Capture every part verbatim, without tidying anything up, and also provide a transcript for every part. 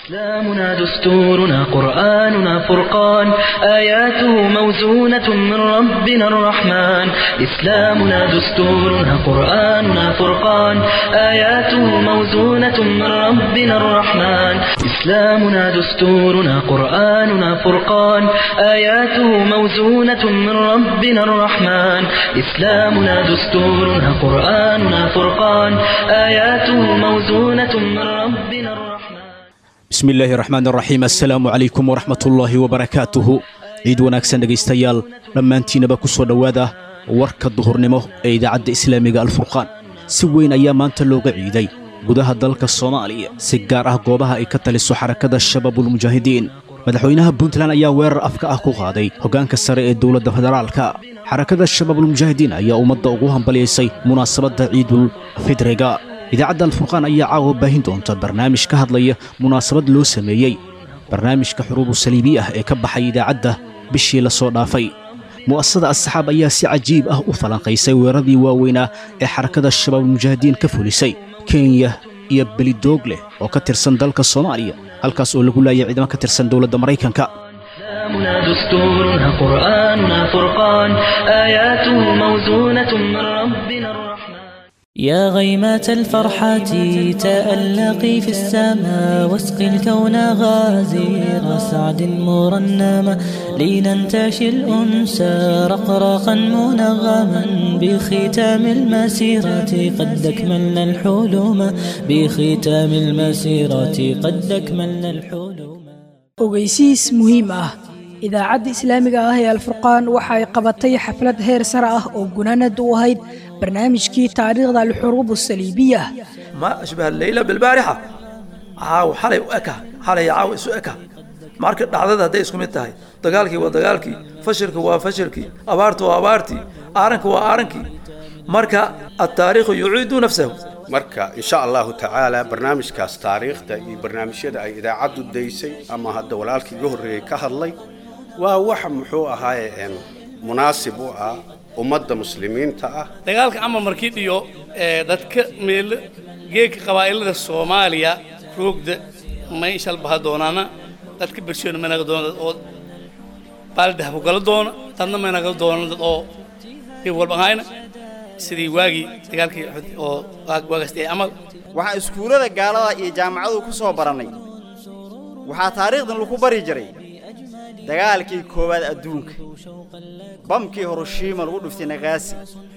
إسلامنا دستورنا قرآننا فرقان آياته موزونة من ربنا الرحمن إسلامنا دستورنا قرآننا فرقان آياته موزونة من ربنا الرحمن إسلامنا دستورنا قرآننا فرقان آياته موزونة من ربنا الرحمن إسلامنا دستورنا قرآننا فرقان آياته موزونة من ربنا الرحمن بسم الله الرحمن الرحيم السلام عليكم ورحمة الله وبركاته عيد وناكسن دغيستيال dhamaantiinaba ku soo dhawaada warka duhurnimo ee idaacadda islaamiga alfurqaan si weyn ayaa maanta looga ciiday gudaha dalka Soomaaliya si gaar ah goobaha ay ka taliso xarakada shabaabul mujaahidiin madaxweynaha Puntland ayaa weerar afka ah ku qaaday hogaanka sare ee dawladda federaalka xarakada shabaabul mujaahidiin ayaa ummadda ugu hambalyeysay munaasabadda ciidul fidriga idaacadda alfurqaan ayaa caawa baahin doonta barnaamij ka hadlaya munaasabad loo sameeyay barnaamijka xuruub saliibi ah ee ka baxay idaacadda bishii la soo dhaafay mu'assasada asxaab ayaa si cajiib ah u falanqaysay weeraradii waaweynaa ee xarakada shabaabul mujaahidiin ka fulisay Kenya iyo Belidogle oo ka tirsan dalka Soomaaliya halkaas oo lagu laayay ciidamo ka tirsan dawladda Mareykanka إسلامنا دستورنا قرآننا فرقان آياته موزونة من ربنا الرحمن يا غيمات الفرحات تألقي في السماء واسقي الكون غازير سعد مرنما لننتشي الأنسى رقراقا منغما بختام المسيرة قد أكملنا الحلم بختام المسيرة قد أكملنا الحلم ogeysiis muhiim ah idaacadda islaamiga ah ee alfurqaan waxa ay qabatay xaflad heer sare ah oo gunaanad u ahayd barnaamijkii taariikhda al-xuruub as-saliibiyah ma ashbaha layla bil baariha aaw xalay u eka xalay aaw isu eka marka dhacdada haday isku mid tahay dagaalkii waa dagaalkii fashilku waa fashilkii abaartu waa abaartii aaranku waa aarankii marka at-taariikhu yuciidu nafsahu marka insha Allah ta'ala barnaamijkaas taariikhda iyo barnaamijyada ay idaacadu deysay ama hadda walaalkii ugu horeeyay ka hadlay waa wax muxuu ahaayeen munaasib u ah ummadda muslimiinta ah dagaalka ama markii dhiyo ee dadka meel geeka qabaa'ilada Soomaaliya roogda ma ishal baha doonana dadka bulshada ma naga doona oo baaldah ku gal doona tanna ma naga doona oo ee walba hayna sidii waagi dagaalkii oo waagastay amal waxa iskuulada gaalada iyo jaamacadu ku soo baranay waxa taariikhdan lagu bari jiray dagaalkii koowaad adduunka bamkii Hiroshima lagu dhuftay Nagasaki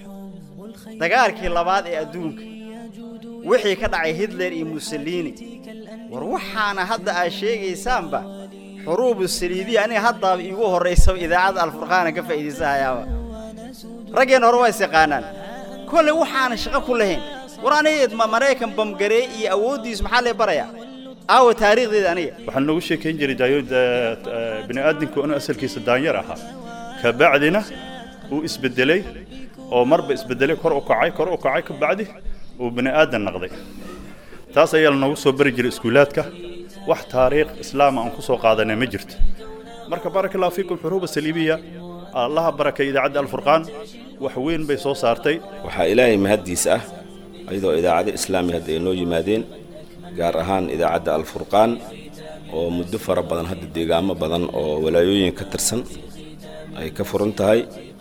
dagaalkii labaad ee adduunka wixii ka dhacay Hitler iyo Mussolini war waxaana hadda ay sheegaysaanba xuruub saliibi ani hadda igu horeysay idaacada alfurqaan ka faa'iideysaayaba rageen hore way saqaanaan kulli waxaana shaqo ku lahayn waraanayad ma Mareykan bamgarey iyo awoodiis maxaa la baraya aaw taariikhdeeda aniga waxaan nagu sheekayn jiray daayada bini aadamku inuu asalkiisa daanyar ahaa ka bacdina uu isbedelay oo marba isbedelay kor u kacay kor u kacay ka bacdi uu bini aadan noqday taas ayaa nagu soo bari jiray iskuulaadka wax taariikh islaam aan ku soo qaadanay ma jirto marka barakallahu fiikum xuruub saliibiya Allah barakay idaacadda alfurqaan wax weyn bay soo saartay waxa ilaahay mahadiis ah ayadoo idaacadda islaamiga ay noo yimaadeen gaar ahaan idaacadda alfurqaan oo muddo fara badan hadda deegaamo badan oo walaayooyin ka tirsan ay ka furan tahay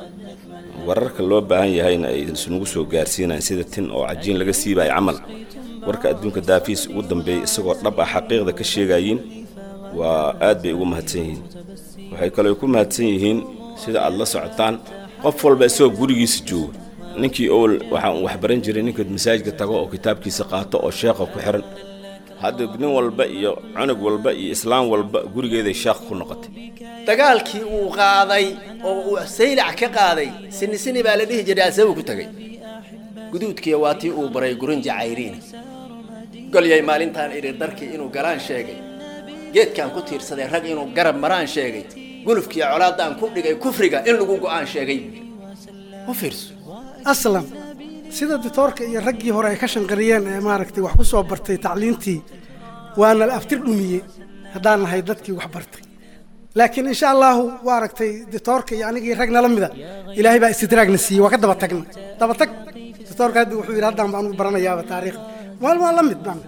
wararka loo baahan yahay in ay isugu soo gaarsiinayaan sida tin oo cajiin laga siibay amal warka adduunka daafiis ugu dambeeyay isagoo dhab ah xaqiiqda ka sheegayeen waa aad bay ugu mahadsan yihiin waxay kale ku mahadsan yihiin sida aad la socotaan qof walba isoo gurigiisa jooga ninkii oo waxa wax baran jiray ninka masaajidka tago oo kitaabkiisa qaato oo sheekha ku xiran hadda nin walba iyo cunug walba iyo islaam walba gurigeeda sheekh ku noqotay dagaalkii uu qaaday oo uu saylac ka qaaday sinisini baa la dhihi jiray asagu ku tagay guduudkii waatii uu baray gurin jacayriin goliyay maalintan iri darkii inuu galaan sheegay geedkan ku tiirsaday rag inuu garab maraan sheegay gulufkii colaadaan ku dhigay kufriga in lagu go'aan sheegay u fiirso aslan sida doctorka iyo raggii hore ay ka shanqariyeen ee maaragtay wax ku soo bartay tacliintii waana la aftir dhumiyay hadaan nahay dadkii wax bartay laakiin insha Allah waaragtay doctorka iyo anigii rag nala mida ilaahay baa istidraagna siiyay waa ka daba tagna daba tag doctorka wuxuu yiraahdaa baan u baranayaa taariikh wal wal la mid baan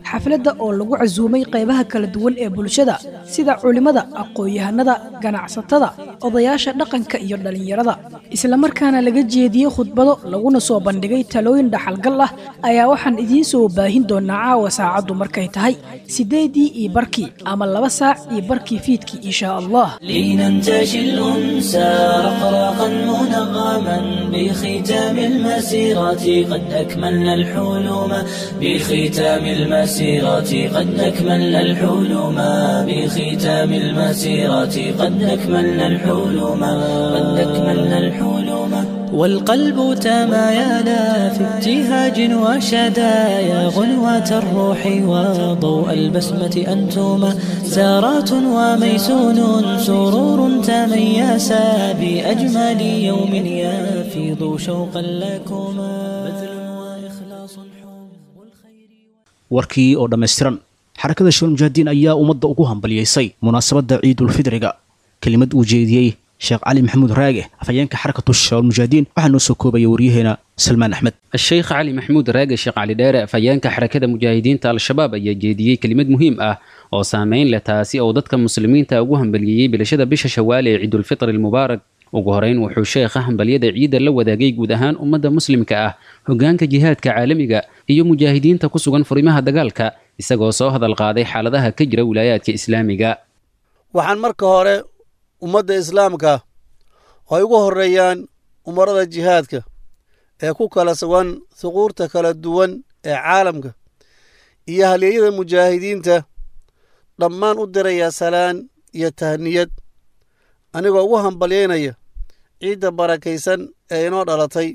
xafladda oo lagu casuumay qaybaha kala duwan ee bulshada sida culimada aqoon-yahanada ganacsatada odayaasha dhaqanka iyo dhalinyarada isla markaana laga jeediyey khudbado laguna soo bandhigay talooyin dhaxalgal ah ayaa waxaan idiin soo baahin doonaa caawa saacaddu markay tahay sideedii iyo barkii ama laba saac iyo barkii fiidkii insha allah لننتشي الأنسى رقراقا منغما بختام المسيرة قد أكملنا الحلم بختام المسيرة قد أكملنا الحلم بختام المسيرة قد أكملنا الحلم قد أكملنا الحلم والقلب تمايلا في ابتهاج وشدايا غنوة الروح وضوء البسمة أنتما زارات وميسون سرور تميسا بأجمل يوم يفيض شوقا لكما بذل وإخلاص حب الخير warkii oo dhammaystiran xarakada shawal mujaahidiin ayaa ummadda ugu hambaliyeysay munaasabadda ciidulfidriga kelimad uu jeediyey sheekh cali maxamuud raage afhayeenka xarakatu shawal mujaahidiin waxaa noo soo koobaya waryaheena salmaan axmed الشيخ علي محمود راجع الشيخ علي دارة فيانك حركة مجاهدين تال الشباب يجدي كلمة مهم أه أو سامعين لتاسي أو ضدك المسلمين تأجوهم بالجي بلشدة بش شوال عيد الفطر المبارك وجهرين وحوشيخهم باليد عيد اللو دقيق ودهان أمة مسلم كأه هجان كجهاد كعالمي جا إيو مجاهدين تقصوا فريمها دجالك يسقوا هذا القاضي حال ذها كجرة ولايات كإسلامي جا وحن مركه هراء أمة إسلامك ويجوه الريان أمراض الجهادك ee ku kala sugan suquurta kala duwan ee caalamka iyo halyeeyada mujaahidiinta dhammaan u diraya salaan iyo tahniyad anigoo ugu hambalyeynaya ciidda barakaysan ee inoo dhalatay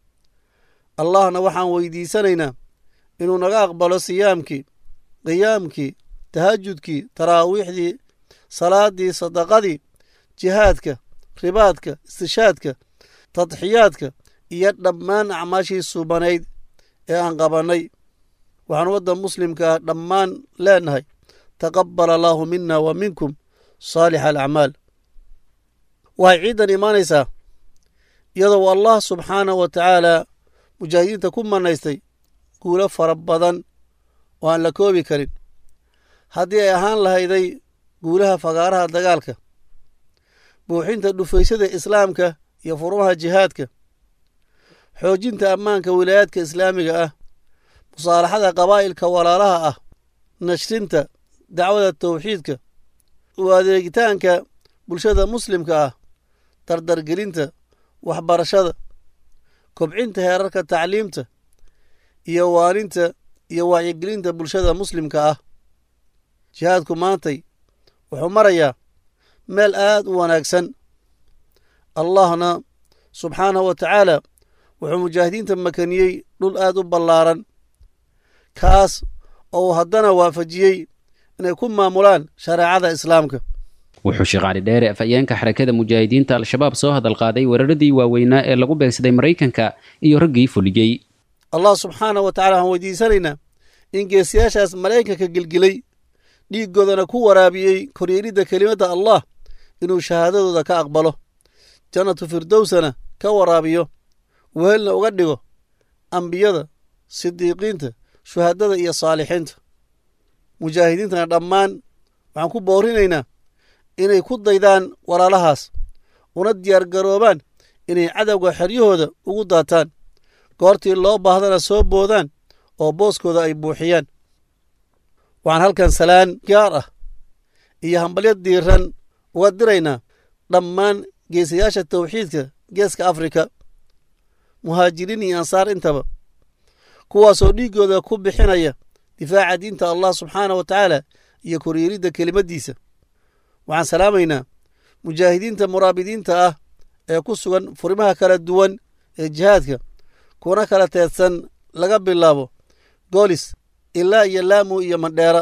allahna waxaan weydiisanaynaa inuu naga aqbalo siyaamkii qiyaamkii tahajudkii taraawiixdii salaadii sadaqadii jihaadka ribaadka istishaadka tadxiyaadka iyo dhammaan acmaashii suubanayd ee aan qabannay waxaan wadda muslimka ah dhammaan leenahay taqabbal allaahu mina wa minkum saalixa alacmaal waxay ciiddan imaanaysaa iyadoo allah subxaanahu wa tacaala mujaahidiinta ku manaystay guulo fara badan oo aan la koobi karin haddii ay ahaan lahayday guulaha fagaaraha dagaalka buuxinta dhufaysyada islaamka iyo furumaha jihaadka xoojinta ammaanka wilaayaadka islaamiga ah musaalaxada qabaa'ilka walaalaha ah nashrinta dacwada tawxiidka u adeegitaanka bulshada muslimka ah dardargelinta waxbarashada kobcinta heerarka tacliimta iyo waaninta iyo wacyigelinta bulshada muslimka ah jihaadku maantay wuxuu marayaa meel aad u wanaagsan allahna subxaanahu wa tacaala wuxuu mujaahidiinta makaniyey dhul aad u ballaaran kaas oo uu haddana waafajiyey inay ku maamulaan shareecada islaamka wuxuu sheekh cali dheere afhayeenka xarakada mujaahidiinta al-shabaab soo hadal qaaday weeraradii waaweynaa ee lagu beegsaday maraykanka iyo raggii fuliyey allah subxaanahu wa tacala waxaan weydiisanaynaa in geesiyaashaas maraykanka gelgelay dhiiggoodana ku waraabiyey koryeelidda kelimadda allah inuu shahaadadooda ka aqbalo jannatu firdowsana ka waraabiyo wehelna uga dhigo ambiyada sidiiqiinta shuhadada iyo saalixiinta mujaahidiintana dhammaan waxaan ku boorinaynaa inay ku daydaan walaalahaas una diyaargaroobaan inay cadowga xeryahooda ugu daataan goortii loo baahdana soo boodaan oo booskooda ay buuxiyaan waxaan halkan salaan gaar ah iyo hambalyad diiran uga diraynaa dhammaan geesayaasha tawxiidka geeska afrika muhaajiriin iyo ansaar intaba kuwaasoo dhiiggooda ku bixinaya difaaca diinta allah subxaanah wa tacaala iyo koryeelidda kelimaddiisa waxaan salaamaynaa mujaahidiinta muraabidiinta ah ee ku sugan furimaha kala duwan ee jihaadka kuna kala teedsan laga bilaabo goolis ilaa iyo laamu iyo mandheera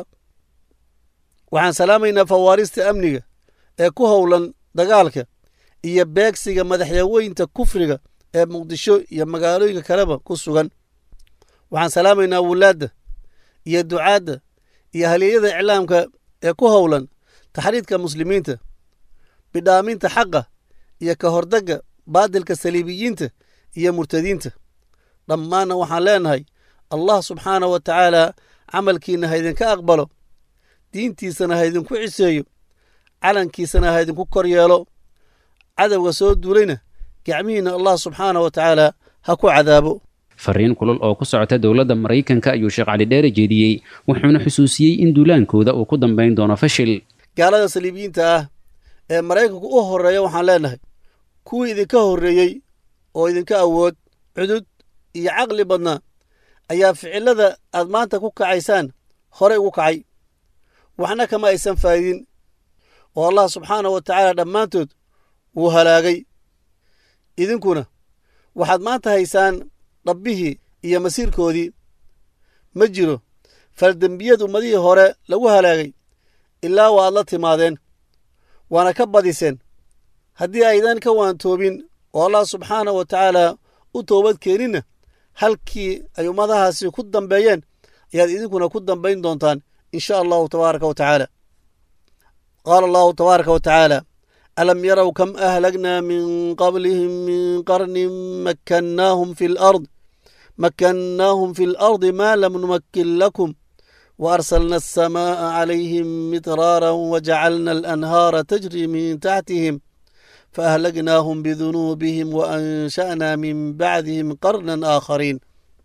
waxaan salaamaynaa fawaarista amniga ee ku howlan dagaalka iyo beegsiga madaxyaweynta kufriga ee muqdisho iyo magaalooyinka kaleba ku sugan waxaan salaamaynaa wulaadda iyo ducaadda iyo halyeeyada iclaamka ee ku howlan taxriidka muslimiinta bidhaaminta xaqa iyo ka hordagga baadilka saliibiyiinta iyo murtadiinta dhammaanna waxaan leenahay allah subxaanah wa tacaala camalkiinna ha idinka aqbalo diintiisana ha idinku ciseeyo calankiisana ha idinku kor yeelo cadowga soo duulayna gacmihiinna allah subxaanahu wa tacaala ha ku cadaabo fariin kulul oo ku socota dowladda maraykanka ayuu sheekh cali dheere jeediyey wuxuuna xusuusiyey in duulaankooda uu ku dambayn doono fashil gaalada saliibiyiinta ah ee maraykanku u horreeya waxaan leenahay kuwii idinka horreeyey oo idinka awood cudud iyo caqli badnaa ayaa ficillada aad maanta ku kacaysaan horey ugu kacay waxna kama aysan faa'idin oo allah subxaanahu wa tacaala dhammaantood wuu halaagay idinkuna waxaad maanta haysaan dhabbihii iyo masiirkoodii ma jiro faldembiyad ummadihii hore lagu halaagay ilaa waa aad la timaadeen waana ka badiseen haddii aydan ka waantoobin oo allah subxaanahu wa tacaala u toobad keeninna halkii ay ummadahaasi ku dambeeyeen ayaad idinkuna ku dambayn doontaan in sha allahu tabaaraka wa tacaala qaala allahu tabaaraka wa tacaala alam yarow kam ahlagnaa min qablihim min qarnin makkannaahum fi lard makkannaahum fi lardi maa lam numakkin lakum وأرسلنا السماء عليهم مدرارا وجعلنا الأنهار تجري من تحتهم فأهلكناهم بذنوبهم وأنشأنا من بعدهم قرنا آخرين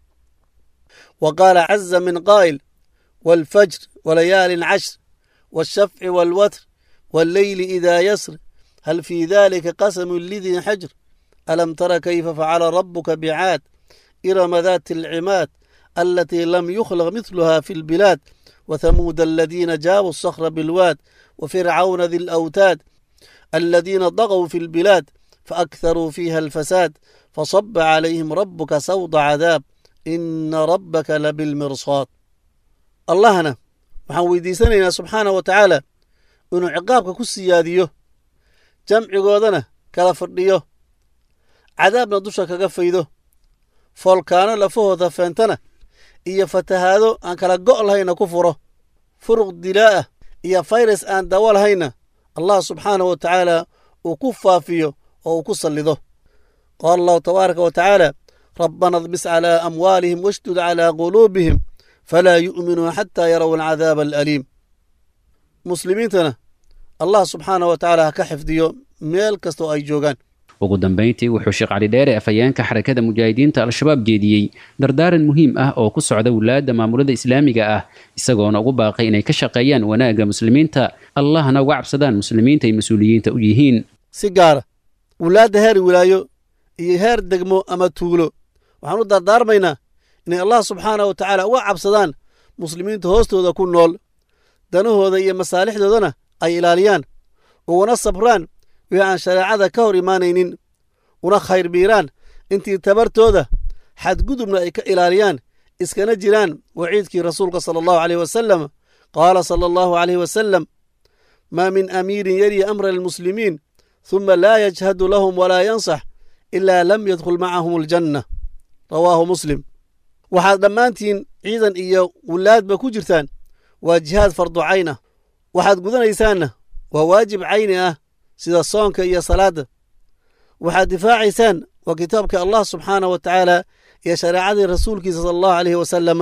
وقال عز من قائل والفجر وليال عشر والشفع والوتر والليل إذا يسر هل في ذلك قسم لذي حجر ألم تر كيف فعل ربك بعاد إرم ذات العماد التي لم يخلق مثلها في البلاد وثمود الذين جابوا الصخر بالواد وفرعون ذي الأوتاد الذين طغوا في البلاد فأكثروا فيها الفساد فصب عليهم ربك سوط عذاب إن ربك لبالمرصاد اللهنا محاويدي سننا سبحانه وتعالى إنه عقابك كسياديه جمع قودنا كالفرديه عذابنا دوشك كفيده فالكان لفوه ذفنتنا iyo fatahaado aan kala go' lahayna ku furo furuq dilaa ah iyo fayrus aan dawo lahayna allah subxaanahu wa tacaala uu ku faafiyo oo uu ku sallido qaala allahu tabaaraka wa tacaala rabbana dbis calaa amwaalihim washdud calaa quluubihim falaa yu'minuu xataa yaraw alcadaaba alaliim muslimiintana allah subxaanahu wa tacaala ha ka xifdiyo meel kastoo ay joogaan ugu dambayntii wuxuu sheekh cali dheere afhayeenka xarakada mujaahidiinta al-shabaab jeediyey dardaaran muhiim ah oo ku socda wulaadda maamulada islaamiga ah isagoona ugu baaqay inay ka shaqeeyaan wanaagga muslimiinta allahna uga cabsadaan muslimiinta ay mas-uuliyiinta u yihiin si gaara wulaadda heer wilaayo iyo heer degmo ama tuulo waxaan u dardaarmaynaa inay allah subxaanahu wa tacaala uga cabsadaan muslimiinta hoostooda ku nool danahooda iyo masaalixdoodana ay ilaaliyaan uguna sabraan wixii aan shareecada ka hor imaanaynin una khayr biiraan intii tabartooda xadgudubna ay ka ilaaliyaan iskana jiraan waciidkii rasuulka sala allahu caleyh wasalam qaala sala allahu caleyh wasalam maa min amiirin yari amra almuslimiin huma laa yajhadu lahum walaa yansax ilaa lam yadkhul macahum aljanna rawaahu muslim waxaad dhammaantiin ciidan iyo wulaadba ku jirtaan waa jihaad fardu cayn ah waxaad gudanaysaanna waa waajib cayni ah sida soonka iyo salaadda waxaad difaacaysaan waa kitaabka allah subxaanah wa tacaala iyo shareecadii rasuulkiisa sala allahu caleyhi wasalama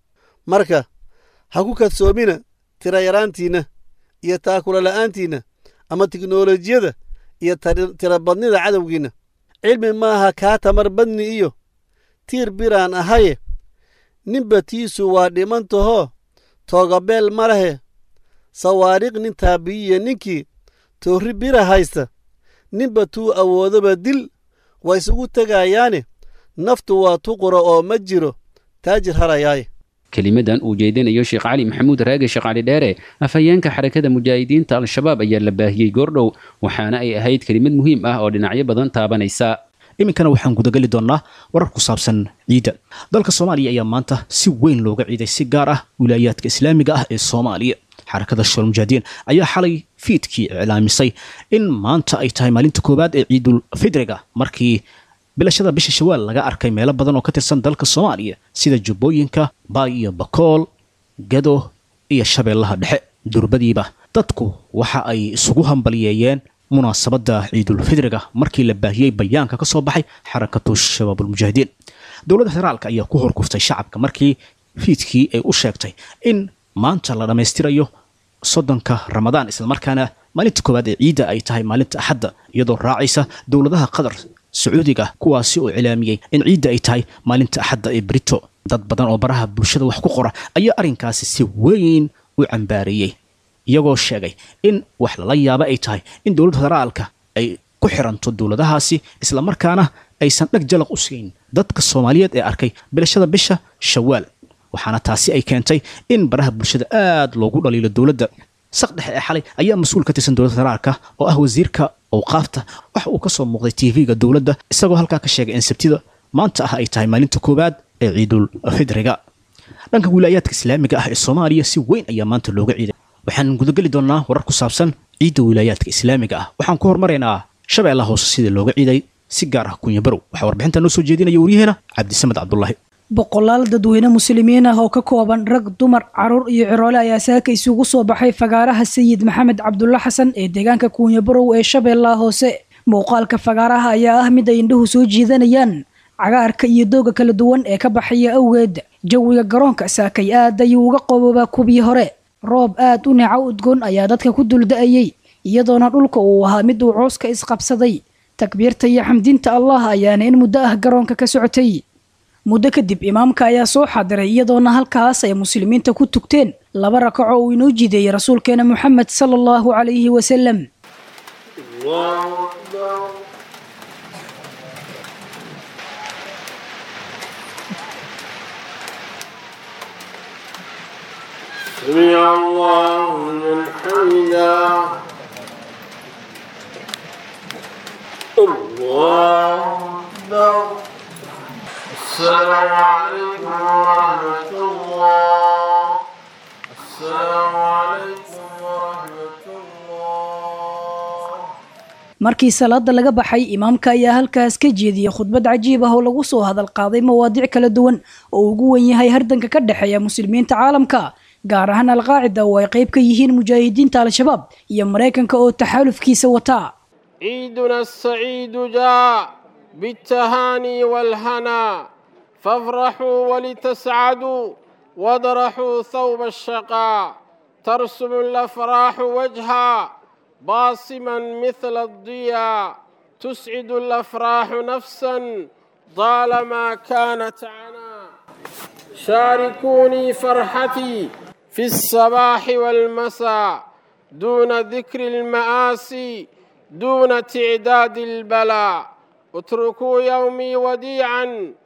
marka ha ku kadsoomina tira yaraantiinna iyo taakula la'aantiinna ama tiknolojiyada iyo tirabadnida cadowgiinna cilmi maaha kaa tamar badni iyo tiir biraan ahaye ninba tiisu waa dhimantahoo toogabeel ma lehe sawaariq nin taabiyiya ninkii toorri bira haysta ninba tuu awoodoba dil waa isugu tegayaane naftu waa tuqura oo ma jiro taajir harayaaye kelimadan uu jeedinayo sheekh cali maxamuud raage sheekh cali dheere afhayeenka xarakada mujaahidiinta al-shabaab ayaa la baahiyey goordhow waxaana ay ahayd kelimad muhiim ah oo dhinacyo badan taabanaysa iminkana waxaan gudageli doonnaa warar ku saabsan ciidda dalka soomaaliya ayaa maanta si weyn looga ciiday si gaar ah wilaayaadka islaamiga ah ee soomaaliya xarakada shal mujaahidiin ayaa xalay fiidkii iclaamisay in maanta ay tahay maalinta koowaad ee ciidul fidriga markii bilashada bisha shawaal laga arkay meelo badan oo ka tirsan dalka soomaaliya sida jubbooyinka baay iyo bakool gado iyo shabeellaha dhexe durbadiiba dadku waxa ay isugu hambaliyeeyeen munaasabadda ciidul fidriga markii la baahiyey bayaanka ka soo baxay xarakatu shabaabul mujaahidiin dowladda federaalka ayaa ku horkuftay shacabka markii fiidkii ay u sheegtay in maanta la dhammaystirayo soddonka ramadaan islamarkaana maalinta koowaad ee ciidda ay tahay maalinta axadda iyadoo raacaysa dowladaha qatar sacuudiga kuwaasi oo cilaamiyey in ciidda ay tahay maalinta axadda ee brito dad badan oo baraha bulshada wax ku qora ayaa arrinkaasi si weyn u cambaareeyey iyagoo sheegay in wax lala yaaba ay tahay in dowladda federaalka ay ku xiranto dowladahaasi islamarkaana aysan dhag jalaq u siin dadka soomaaliyeed ee arkay bilashada bisha shawaal waxaana taasi ay keentay in baraha bulshada aad loogu dhaliilo dowladda saq dhexe ee xalay ayaa mas-uul ka tirsan dowladda federaalka oo ah wasiirka awqaafta waxa uu ka soo muuqday tv-ga dowladda isagoo halkaa ka sheegay in sabtida maanta ah ay tahay maalinta koowaad ee ciidul fidriga dhanka wilaayaadka islaamiga ah ee soomaaliya si weyn ayaa maanta looga ciiday waxaan gudageli doonnaa warar ku saabsan ciidda wilaayaadka islaamiga ah waxaan ku hormaraynaa shabeellaha hoose sidii looga ciiday si gaar ah kunya barow waxaa warbixinta noo soo jeedinaya waryaheena cabdisamed cabdulaahi boqolaal dadweyne muslimiin ah oo ka kooban rag dumar caruur iyo ciroole ayaa saaka isugu soo baxay fagaaraha sayid maxamed cabdulla xasan ee deegaanka kuunya barow ee shabeellaha hoose muuqaalka fagaaraha ayaa ah mid ay indhuhu soo jiidanayaan cagaarka iyo dooga kala duwan ee ka baxaya awgeed jawiga garoonka saakay aad ayuu uga qaboobaa kubii hore roob aad u neeco udgoon ayaa dadka ku dulda'ayey iyadoona dhulka uu ahaa mid uu cooska isqabsaday takbiirta iyo xamdinta allah ayaana in muddo ah garoonka ka socotay muddo kadib imaamka ayaa soo xadiray iyadoona halkaas ay muslimiinta ku tugteen laba rakaco uu inoo jideeyey rasuulkeena moxamed sala allahu calayhi wasalam سمع الله لمن حمده الله أكبر السلام عليكم ورحمة الله السلام عليكم ورحمة الله markii salaada laga baxay imaamka ayaa halkaas ka jeediyay khudbad cajiib ah oo lagu soo hadal qaaday mawaadiic kala duwan oo ugu weyn yahay hardanka ka dhexeeya muslimiinta caalamka gaar ahaan alqaacida oo ay qayb ka yihiin mujaahidiinta al-shabaab iyo maraykanka oo taxaalufkiisa wataa ciiduna asaciidu jaa بالتهاني والهنا فافرحوا ولتسعدوا واضرحوا ثوب الشقاء ترسم الأفراح وجها باصما مثل الضياء تسعد الأفراح نفسا طالما كانت عنا شاركوني فرحتي في الصباح والمساء دون ذكر المآسي دون تعداد البلاء اتركوا يومي وديعا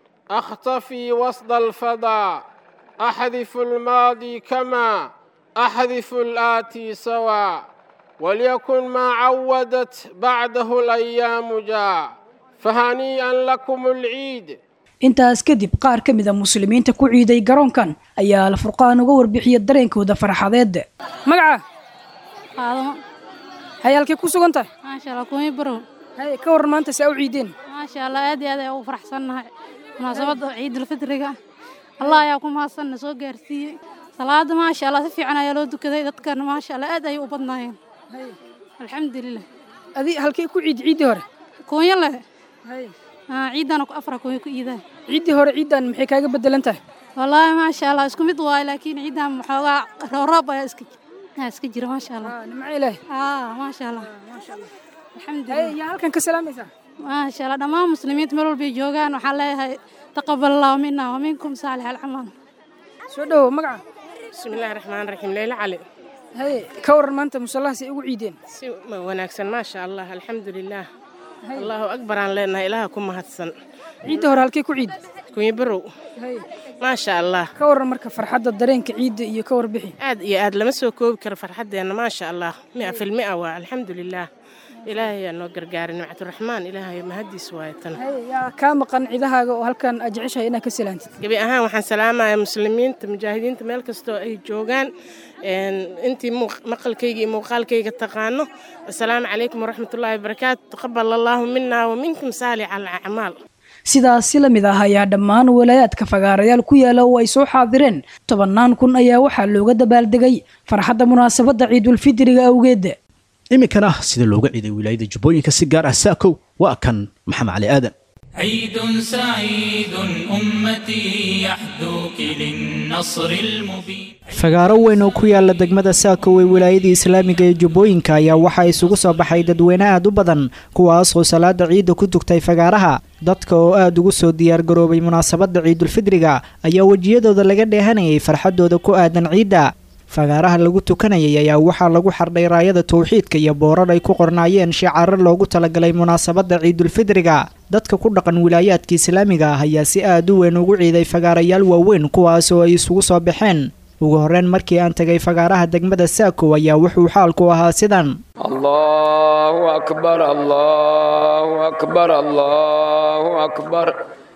أختفي وسط الفضاء أحذف الماضي كما أحذف الآتي سواء وليكن ما عودت بعده الأيام جاء فهنيئا لكم العيد intaas kadib qaar ka mid a muslimiinta ku ciiday garoonkan ayaa la furqaan uga warbixiyay dareenkooda farxadeed magaca qaadamo hayalkii ku sugan tahay maasha Allah kuunya barow hay ka war maanta saa u ciideen maasha Allah aad iyo aad ay u faraxsanahay munaasabada ciidul fitriga Allah ayaa ku mahadsan soo gaarsiiyay salaada maasha Allah si fiican ayaa loo dukaday dadkan maasha Allah aad ay u badnaayeen alxamdulillah adi halkii ku ciid ciidii hore kuunya leh hay ciidana ku afra kuunya ku ciidaa ciidii hore ciidan maxay kaaga bedelan tahay wallahi maasha Allah isku mid waay laakiin ciidan maxoogaa roorab ayaa iska iska jira maasha Allah nimca ilaahay ah maasha Allah maasha Allah alxamdulillah ya halkan ka salaamaysa maasha Allah dhammaan muslimiinta meel walba joogaan waxaan leeyahay taqabbal Allahu minna wa minkum saalih al-amal soo dhaw magaca bismillaahir rahmaanir rahiim leela cali hay ka war maanta musallaha si ugu ciideen si wanaagsan maasha Allah alxamdulillah Allahu akbar aan leenahay ilaaha ku mahadsan ciidda hore halkii ku ciid kuunya barow hay maasha Allah ka war marka farxadda dareenka ciidda iyo ka warbixi aad iyo aad lama soo koobi karo farxadeena maasha Allah mia fil mia waa alxamdulillah ilaahay noo gargaarin nimcatu raxmaan ilaahay mahadiis waaytan hay ya ka maqan cidahaaga oo halkan ajcishay inaa ka salaantid gabi ahaan waxaan salaamayaa muslimiinta mujaahidiinta meel kasta oo ay joogaan een intii maqalkayga iyo muuqaalkayga taqaano assalaamu calaykum waraxmatullaahi wabarakaatu taqabbal Allahu minna wa minkum saalih al-a'maal sidaas la mid ah ayaa dhammaan walaayaadka fagaarayaal ku yaala oo ay soo xaadireen tobanaan kun ayaa waxaa looga dabaaldegay farxadda munaasabadda ciidul fidriga awgeed iminkana sida looga ciiday wilaayada jubbooyinka si gaar ah saakow waa kan maxamed cali aadan عيد سعيد أمتي يحدوك للنصر المبين. fagaaro weyn oo ku yaala degmada Saako ee wilaayada Islaamiga ee Jubbooyinka ayaa waxa isugu soo baxay dadweyne aad u badan kuwaas oo salaada ciida ku tugtay fagaaraha dadka oo aad ugu soo diyaar garoobay munaasabada Ciidul Fidriga ayaa wajiyadooda laga dheehanayay farxadooda ku aadan ciida fagaaraha lagu tukanayay ayaa waxa lagu xardhay raayada tawxiidka iyo boorar ay ku qornaayeen shicaar loogu talagalay munaasabada Ciidul Fidriga dadka ku dhaqan wilaayadka Islaamiga ah ayaa si aad u weyn ugu ciiday fagaarayaal waaweyn kuwaas oo ay isugu soo baxeen ugu horeen markii aan tagay fagaaraha degmada Saako ayaa wuxuu xaalku ahaa sidan Allahu akbar Allahu akbar Allahu akbar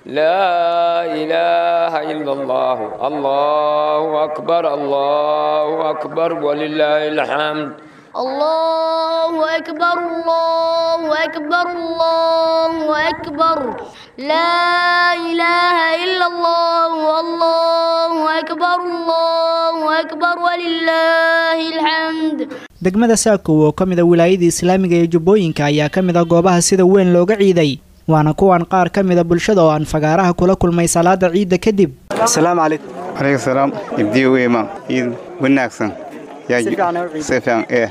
لا إله إلا الله الله أكبر الله أكبر ولله الحمد الله أكبر الله أكبر الله أكبر لا إله إلا الله والله أكبر الله أكبر ولله الحمد degmada Saako oo kamid ah wilaayada Islaamiga ee Jubbooyinka ayaa kamid ah goobaha sida weyn looga ciiday waana kuwan qaar kamid ah bulshada oo aan fagaaraha kula kulmay salaada ciida kadib assalaamu calaykum alaykum salaam ibdiyo weema in wanaagsan yaa sifan ee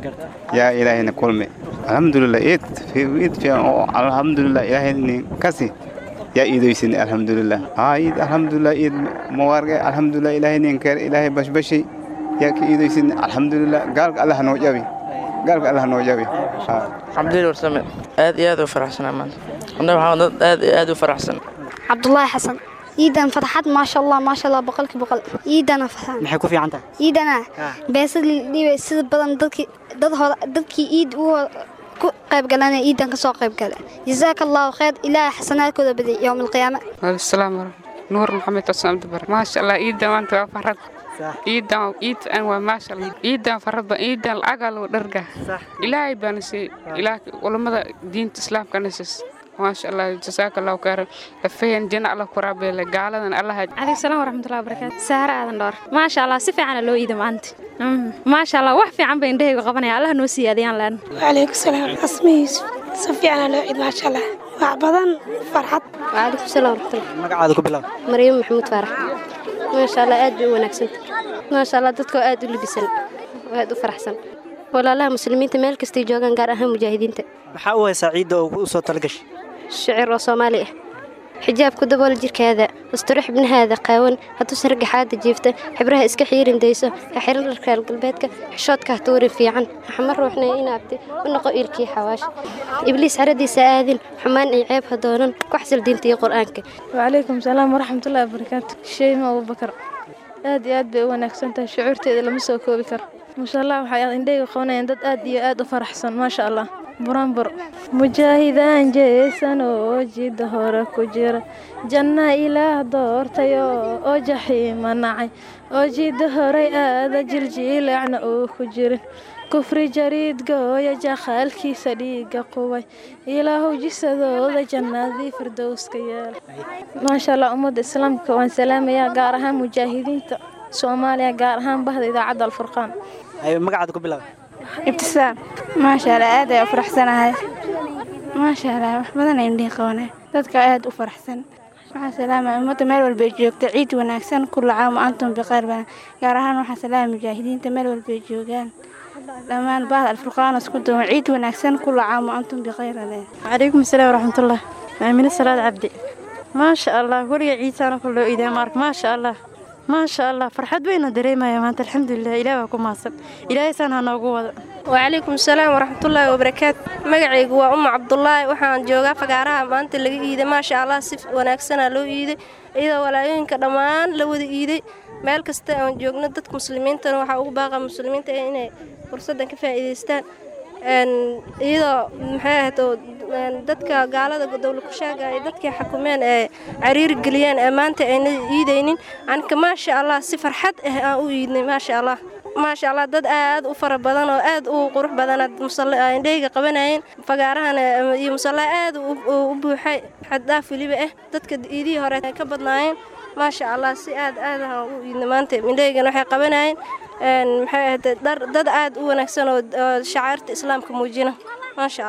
yaa ilaahina kulme alxamdulillah eed eed fiican oo alxamdulillah ilaahina kasi yaa iidaysin alxamdulillah aid alxamdulillah eed mawarge alxamdulillah ilaahina kar ilaahay bashbashi yaa ka iidaysin alxamdulillah gaalka allah noo jabi gaalka allah noo jabi cabdil warsame aad iyo aad u faraxsanaa maanta anna waxaan aad aad u faraxsan cabdullaahi xasan iidan farxad ma sha Allah ma sha Allah boqolki boqol iidana farxad maxay ku fiican tahay iidana beesad liibay sida badan dadkii dad hore dadkii iid u ku qayb galanay iidan ka soo qayb galay jazaakallahu khayr ilaahay xasanaadkooda badi yawm alqiyaama assalaamu nuur maxamed xasan abdibar ma sha Allah iidan maanta waa farxad iidan iid aan waa ma sha Allah iidan farxad iidan agal dharga ilaahay baan si ilaahay culimada diinta islaamka nasis ما شاء الله جزاك الله خير فين جنا الله قرابة لقالنا الله عليك السلام ورحمة الله وبركاته سهرة هذا النور ما شاء الله سفي عنا لو إذا ما أنت ما شاء الله وحفي عن بين ده وقبنا الله نوسي هذيان لان وعليكم السلام اسمي يوسف سفي عنا لو إذا ما شاء الله وعبدان فرحت وعليكم السلام ورحمة الله مقعدك بالله مريم محمود فرح ما شاء الله أدب ونكسنت ما شاء الله تذكر أدب اللي بيسل وأدب فرحسن ولا لا مسلمين تمال كستيجوجان قار أهم مجاهدين ت محاوة سعيدة وصوت تلقش شعر صومالي حجاب كدبول جيرك هذا استرح ابن هذا قاون هتسرق حاد جيفته حبرها اسك حيرن ديسه حيرن ركال قلبتك حشوت كهتور في عن حمر روحنا ينابتي ونقو إلكي حواش إبليس عردي سآذن حمان عيب هدورن كحسل دينتي قرآنك وعليكم السلام ورحمة الله وبركاته شيء ما أبو بكر آدي آد بأونك سنت شعورتي إذا لم يسوكوا بكر ما شاء الله وحياة إندي وخونا يندد آدي آد وفرحسن ما شاء الله برامبر مجاهدان جيسان وجد هورا كجير جنة إله دور تيو وجحيم نعي وجد هوري آذا جلجيل عنا كجير كفر جريد قوية جخال كي سليق قوي إله جسدو ذا جنة ذي فردوس كيال ما شاء الله أمود السلام كوان سلام يا قارها مجاهدين سوماليا قارها بهذا إذا عدى الفرقان أيوة مقعدكم بالله ابتسام ما شاء الله aad ay u faraxsanahay ما شاء الله wax badan ay indhihi qabanay dadka aad u faraxsan waxa salaama umada meel walba joogta ciid wanaagsan kul caam antum biqayr baan gaar ahaan waxa salaama mujaahidiinta meel walba joogaan dhamaan baad alfurqaan isku doon ciid wanaagsan kul caam antum biqayr leh عليكم السلام ورحمة الله مأمين الصلاة عبدي ما شاء الله وري عيد سنة كله إذا مارك ما شاء الله ما شاء الله فرحت بينا دريمة يا مانت الحمد لله إلهكم ماصر إلهي سنة نوجود وعليكم السلام ورحمة الله وبركاته مقعي قوى أم عبد الله وحان جوجا فقارها ما أنت اللي إيده ما شاء الله سف وناكسنا لو إيده إذا ولا ينك دمان لو إيده مالك استان جوجنا ضد مسلمين تنو حقوق باقي مسلمين تاني فرصة كفاية إيدستان إن إذا محاهد dadka gaalada dawlad ku sheegay dadka xukuumeen ee cariir galiyeen amaanta ay iideynin anka ma sha Allah si farxad ah aan u iidnay ma sha Allah ma sha Allah dad aad u fara badan oo aad u qurux badan musalla indhayga qabanayeen fagaarahan iyo musalla aad u buuxay xadaaf waliba ah dadka iidii hore ka badnaayeen ma sha Allah si aad aad ah u iidnay maanta indhayga waxay qabanayeen een maxay dad aad u wanaagsan oo shacairta islaamka muujina ما شاء الله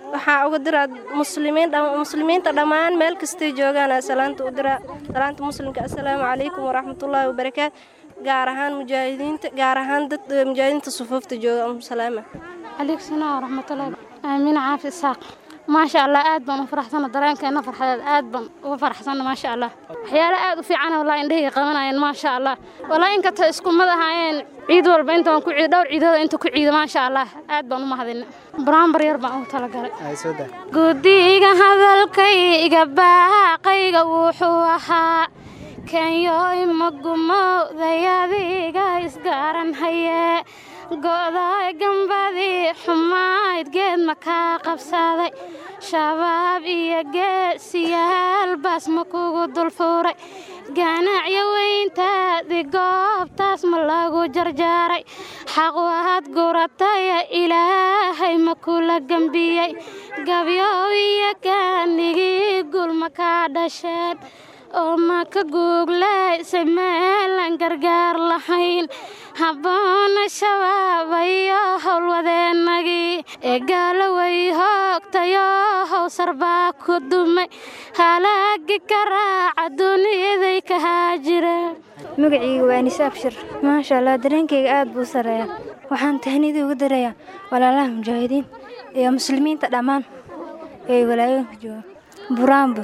waxaa uga diraa muslimiin muslimiinta dhammaan meel kastay joogaan salaanta u diraa salaanta muslimka assalaamu calaykum waraxmatullaahi wabarakaatu gaar ahaan mujaahidiinta gaar ahaan dad mujaahidiinta sufuufta jooga um salaama calaykum salaam waraxmatullaahi aamiin caafi isaaq maasha allah aad baan u faraxsana dareenkeena farxadeed aad baan uga faraxsana maasha allah waxyaalo aad u fiican wallaahi indhahayga qabanayeen maasha allah wallaahi inkasta isku mid ahaayeen ciid walba inta waan ku ciid dhowr ciidooda inta ku ciido maasha allah aad baan u mahadina baraambar yar baan ugu talagalay guddiga hadalkayga baaqayga wuxuu ahaa kenyo ima gumowday adiga isgaaran haye go'day gambadii xumayd geed ma kaa qabsaday shabaab iyo geesiyaal baas ma kugu dulfuuray ganacyo weyntaadii goobtaas ma lagu jarjaaray xaq waad gurataya ilaahay ma kula gambiyey gabyow iyo kaanigii gul ma kaa dhasheen oo ma ka guuglaysay meelaan gargaar lahayn habboona shabaabayo howlwadeennagii ee gaaloway hoogtayoo howsar baa ku dumay halaagi ka raaca duniyaday ka haajireen magacayga waa Anisa Abshir maasha Allah dareenkayga aad buu sareeyaa waxaan tahnidii ugu darayaa walaalaha mujaahidiin iyo muslimiinta dhammaan ee walaayooyinka jooga buraanbur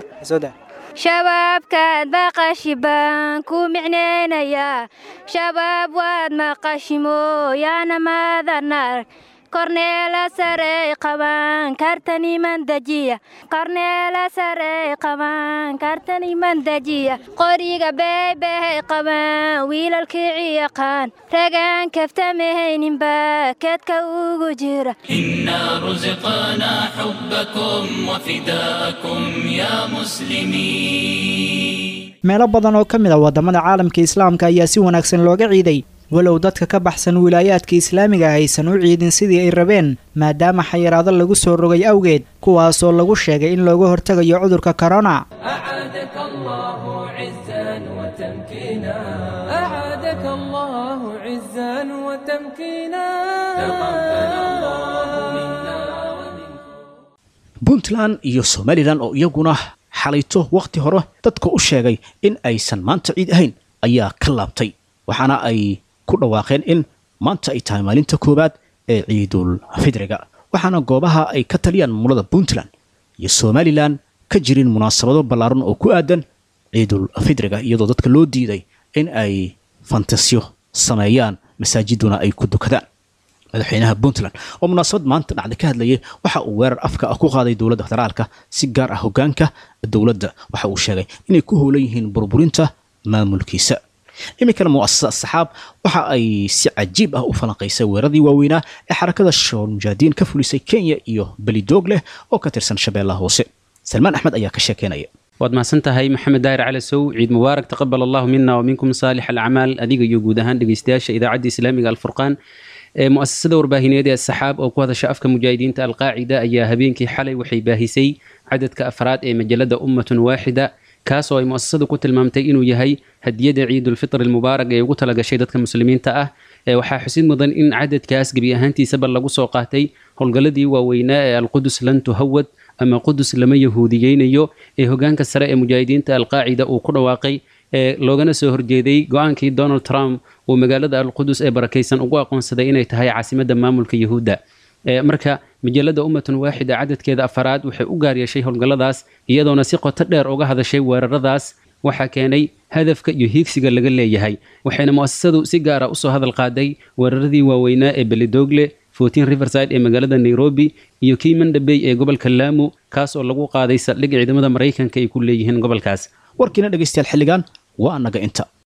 shabaabkaad maqashi baan ku micnaynayaa shabaab waad maqashi mooyaana maadan arag korneela sarey qabaan kartaniman dajiya korneela sarey qabaan kartaniman dajiya qoriga beebehay qabaan wiilalkii yaqaan ragaan kaftamahaynin baakeedka ugu jira inna ruziqna hubbakum wa fidaakum ya muslimiin meelo badan oo ka mid ah wadamada caalamka islaamka ayaa si wanaagsan looga ciiday walow dadka ka baxsan wilaayaadka islaamiga aysan u ciidin sidii ay rabeen maadaama xayiraado lagu soo rogay awgeed kuwaasoo lagu sheegay in looga hortagayo cudurka corona puntland iyo somalilan oo iyaguna xalayto wakhti hore dadka u sheegay in aysan maanta ciid ahayn ayaa ka laabtay waxaana ay ku dhawaaqeen in maanta ay tahay maalinta koowaad ee ciidul fidriga waxaana goobaha ay ka taliyaan maamulada puntland iyo somalilan ka jirin munaasabado ballaaran oo ku aadan ciidul fidriga iyadoo dadka loo diiday in ay fantasyo sameeyaan masaajiduna ay ku dukadaan madaxweynaha puntland oo munaasabad maanta dhacday ka hadlayay waxa uu weerar afka ah ku qaaday dowladda federaalka si gaar ah hoggaanka dowladda waxa uu sheegay inay ku howlan yihiin burburinta maamulkiisa iminkana mu'asasada asxaab waxa ay si cajiib ah u falanqaysay weeraradii waaweynaa ee xarakada shabaab mujaahidiin ka fulisay kenya iyo belidoog leh oo ka tirsan shabeellaha hoose salmaan axmed ayaa ka sheekeynaya waad mahadsan tahay maxamed daahir cali sow ciid mubaarak taqabal allahu mina wa minkum saalix alacmaal adiga iyo guud ahaan dhegeystayaasha idaacadda islaamiga alfurqaan ee mu'asasada warbaahineed ee saxaab oo ku hadasha afka mujaahidiinta alqaacida ayaa habeenkii xalay waxay baahisay cadadka afraad ee majalada ummatun waaxida kaas oo ay mu'asasadu ku tilmaamtay inuu yahay hadiyada ciidulfitr almubaarak ee ugu talagashay dadka muslimiinta ah ee waxaa xusid mudan in cadadkaas gebi ahaantiisaba lagu soo qaatay howlgalladii waaweynaa ee alqudus lan tuhawad ama qudus lama yahuudiyeynayo ee hogaanka sare ee mujaahidiinta alqaacida uu ku dhawaaqay ee loogana soo horjeeday go-aankii donald trump uu magaalada alqudus ee barakaysan ugu aqoonsaday inay tahay caasimadda maamulka yahuudda marka majalada ummatun waaxida cadadkeeda afaraad waxay u gaar yeeshay howlgalladaas iyadoona si qoto dheer uga hadashay weeraradaas waxaa keenay hadafka iyo hiigsiga laga leeyahay waxayna mu'asasadu si gaara usoo hadal qaaday weeraradii waaweynaa ee belidogle fourteen riverside ee magaalada nairobi iyo kii mandhabey ee gobolka lamu kaas oo lagu qaaday saldhig ciidamada maraykanka ay ku leeyihiin gobolkaas warkiina dhegaystayaal xilligan waa annaga inta